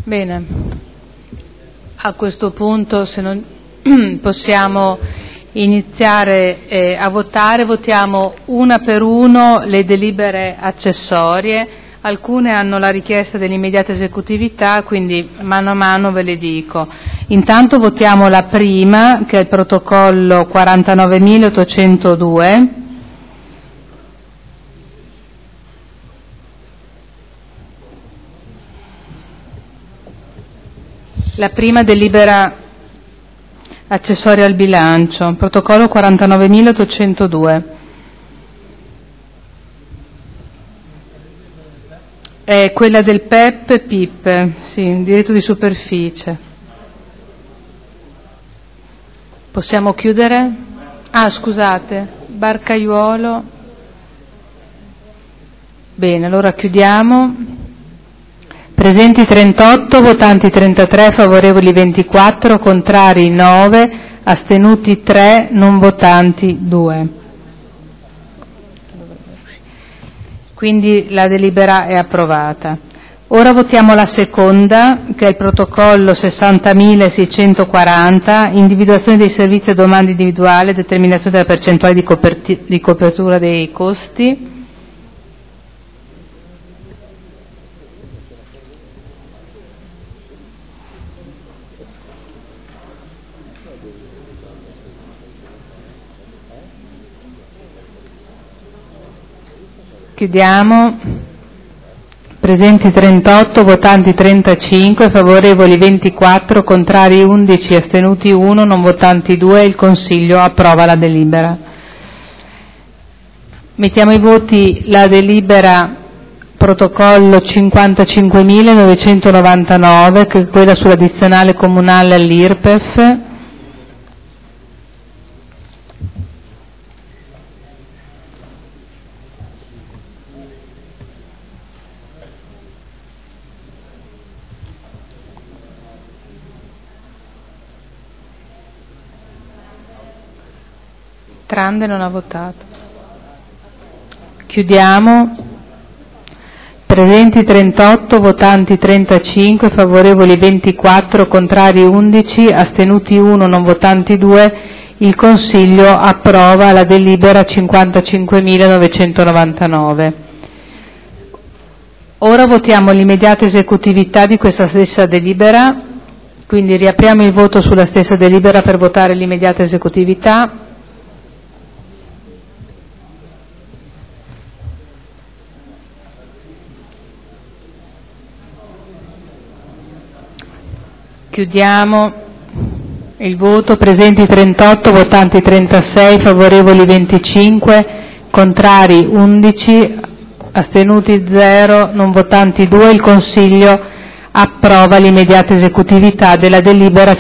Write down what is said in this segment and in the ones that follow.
Bene, a questo punto se non possiamo iniziare a votare, votiamo una per uno le delibere accessorie. Alcune hanno la richiesta dell'immediata esecutività, quindi mano a mano ve le dico. Intanto votiamo la prima, che è il protocollo 49.802. La prima delibera accessoria al bilancio, protocollo 49.802. È quella del PIP, sì, diritto di superficie. Possiamo chiudere? Ah, scusate, Barcaiuolo. Bene, allora chiudiamo. Presenti 38, votanti 33, favorevoli 24, contrari 9, astenuti 3, non votanti 2. Quindi la delibera è approvata. Ora votiamo la seconda, che è il protocollo 60.640, individuazione dei servizi a domanda individuale, determinazione della percentuale di copertura dei costi. Chiudiamo. Presenti 38, votanti 35, favorevoli 24, contrari 11, astenuti 1, non votanti 2. Il Consiglio approva la delibera. Mettiamo ai voti la delibera protocollo 55.999, che è quella sull'addizionale comunale all'IRPEF. Trande non ha votato. Chiudiamo. Presenti 38, votanti 35, favorevoli 24, contrari 11, astenuti 1, non votanti 2. Il Consiglio approva la delibera 55.999. Ora votiamo l'immediata esecutività di questa stessa delibera, quindi riapriamo il voto sulla stessa delibera per votare l'immediata esecutività. Chiudiamo il voto. Presenti 38, votanti 36, favorevoli 25, contrari 11, astenuti 0, non votanti 2. Il Consiglio approva l'immediata esecutività della delibera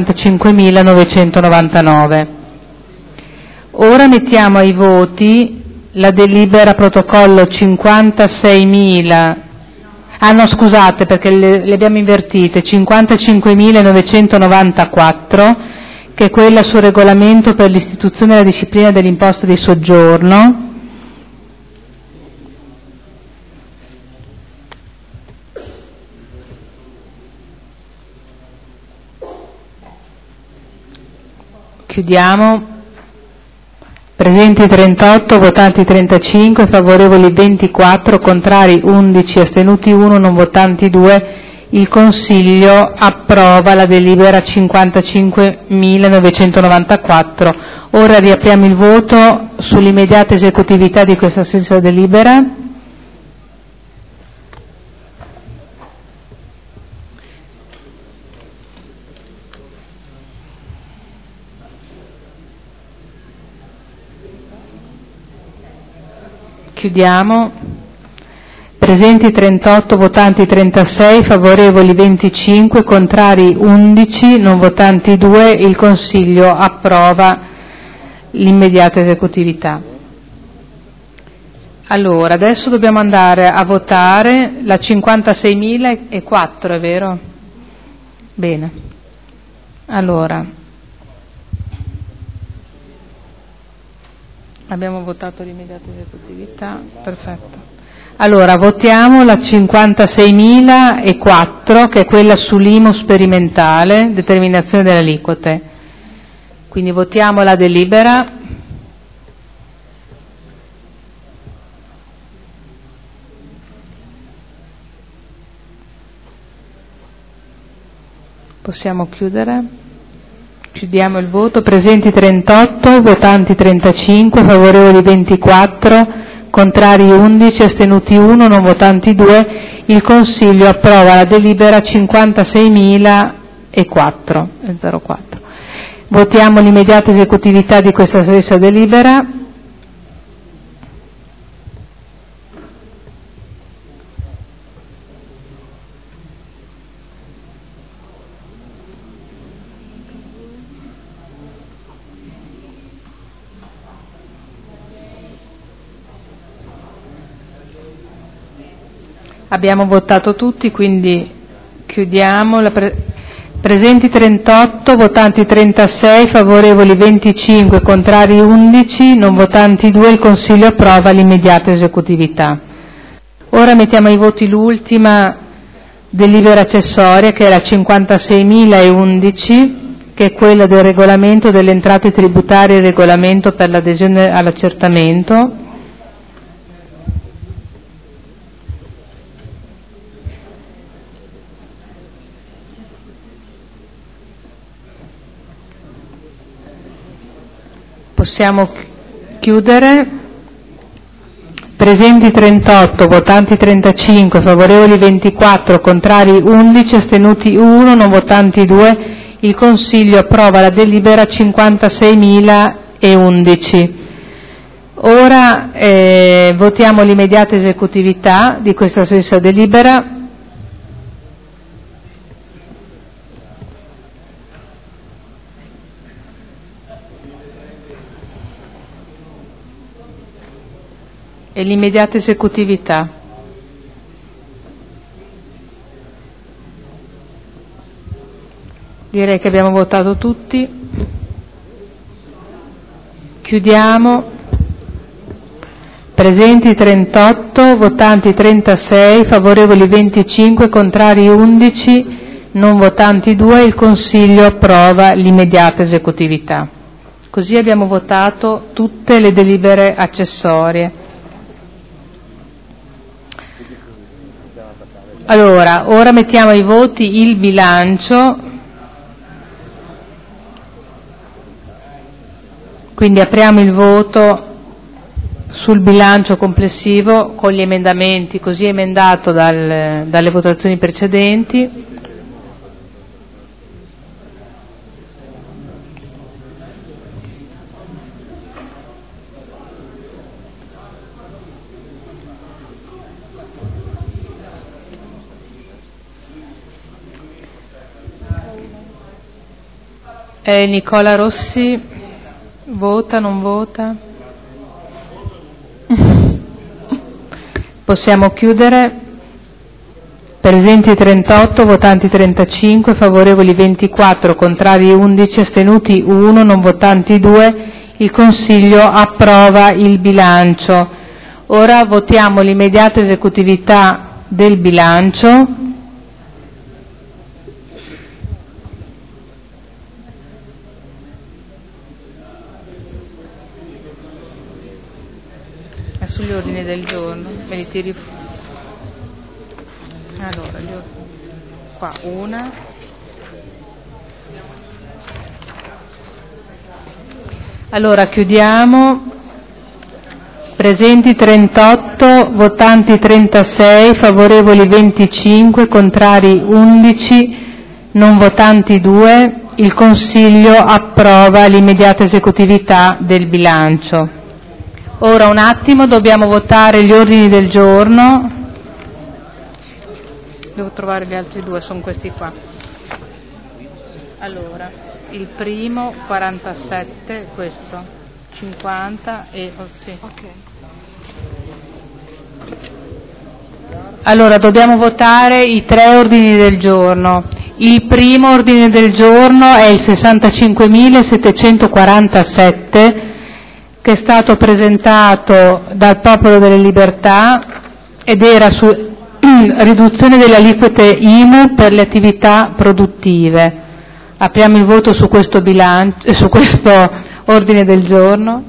55.999. Ora mettiamo ai voti la delibera protocollo 56.000. Ah no, scusate, perché le abbiamo invertite. 55.994, che è quella sul regolamento per l'istituzione e la disciplina dell'imposta di soggiorno. Chiudiamo. Presenti 38, votanti 35, favorevoli 24, contrari 11, astenuti 1, non votanti 2. Il Consiglio approva la delibera 55.994. Ora riapriamo il voto sull'immediata esecutività di questa stessa delibera. Chiudiamo. Presenti 38, votanti 36, favorevoli 25, contrari 11, non votanti 2. Il Consiglio approva l'immediata esecutività. Allora, adesso dobbiamo andare a votare la 56.004, è vero? Bene. Allora, abbiamo votato l'immediata esecutività, perfetto. Allora, votiamo la 56.004, che è quella sull'IMU sperimentale, determinazione delle aliquote. Quindi votiamo la delibera. Possiamo chiudere? Chiudiamo il voto. Presenti 38, votanti 35, favorevoli 24, contrari 11, astenuti 1, non votanti 2. Il Consiglio approva la delibera 56.004. Votiamo l'immediata esecutività di questa stessa delibera. Abbiamo votato tutti, quindi chiudiamo. Presenti 38, votanti 36, favorevoli 25, contrari 11, non votanti 2. Il Consiglio approva l'immediata esecutività. Ora mettiamo ai voti l'ultima delibera accessoria, che è la 56.011, che è quella del regolamento delle entrate tributarie e il regolamento per l'adesione all'accertamento. Possiamo chiudere. Presenti 38, votanti 35, favorevoli 24, contrari 11, astenuti 1, non votanti 2. Il Consiglio approva la delibera 56.011. Ora votiamo l'immediata esecutività di questa stessa delibera. E l'immediata esecutività. Direi che abbiamo votato tutti. Chiudiamo. Presenti 38, votanti 36, favorevoli 25, contrari 11, non votanti 2. Il Consiglio approva l'immediata esecutività. Così abbiamo votato tutte le delibere accessorie. Allora, ora mettiamo ai voti il bilancio, quindi apriamo il voto sul bilancio complessivo con gli emendamenti, così emendato dalle votazioni precedenti. Nicola Rossi vota, non vota? Possiamo chiudere. Presenti 38, votanti 35, favorevoli 24, contrari 11, astenuti 1, non votanti 2. Il Consiglio approva il bilancio. Ora votiamo l'immediata esecutività del bilancio. Sugli ordini del giorno, me li tiri fuori. Allora, qua una. Allora, chiudiamo. Presenti 38, votanti 36, favorevoli 25, contrari 11, non votanti 2. Il Consiglio approva l'immediata esecutività del bilancio. Ora un attimo, dobbiamo votare gli ordini del giorno. Devo trovare gli altri due, sono questi qua. Allora, il primo 47, questo 50 e sì. Okay. Allora, dobbiamo votare i tre ordini del giorno. Il primo ordine del giorno è il 65.747, che è stato presentato dal Popolo delle Libertà ed era su riduzione delle aliquote IMU per le attività produttive. Apriamo il voto su questo ordine del giorno.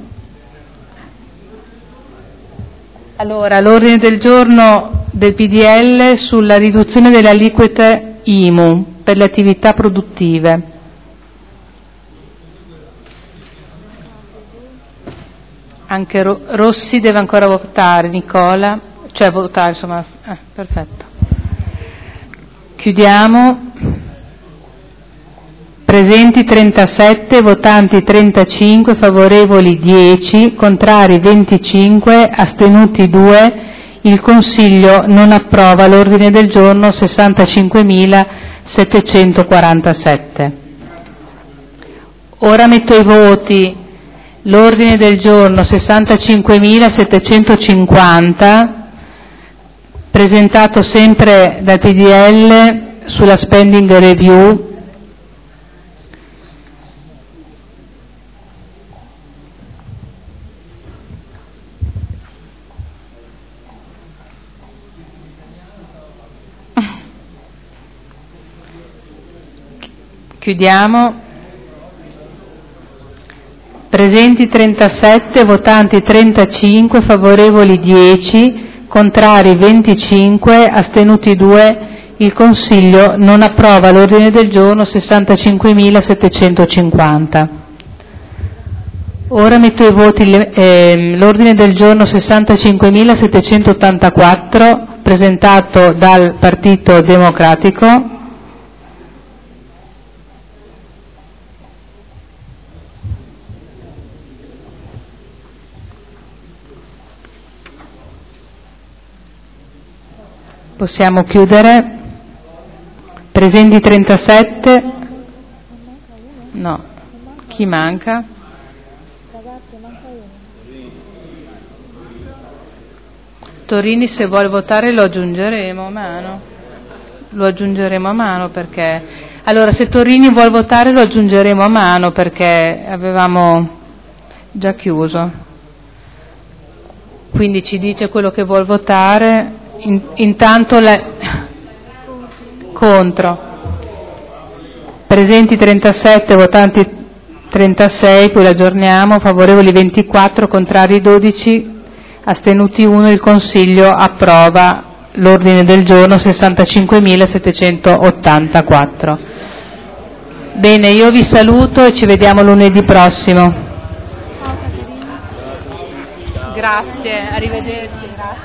Allora, l'ordine del giorno del PDL sulla riduzione delle aliquote IMU per le attività produttive. Anche Rossi deve ancora votare, Nicola, cioè votare, insomma, perfetto. Chiudiamo. Presenti 37, votanti 35, favorevoli 10, contrari 25, astenuti 2. Il Consiglio non approva l'ordine del giorno 65.747. Ora metto ai voti l'ordine del giorno 65.750, presentato sempre dal PDL sulla spending review. Chiudiamo. Presenti 37, votanti 35, favorevoli 10, contrari 25, astenuti 2. Il Consiglio non approva l'ordine del giorno 65.750. Ora metto ai voti l'ordine del giorno 65.784, presentato dal Partito Democratico. Possiamo chiudere. Presenti 37. No. Chi manca? Torini, se vuole votare lo aggiungeremo a mano. Lo aggiungeremo a mano perché... Allora, se Torini vuole votare lo aggiungeremo a mano perché avevamo già chiuso. Quindi ci dice quello che vuol votare. Intanto contro. Presenti 37, votanti 36, poi l'aggiorniamo, favorevoli 24, contrari 12, astenuti 1. Il Consiglio approva l'ordine del giorno 65.784. Bene, io vi saluto e ci vediamo lunedì prossimo. Grazie, arrivederci. Grazie.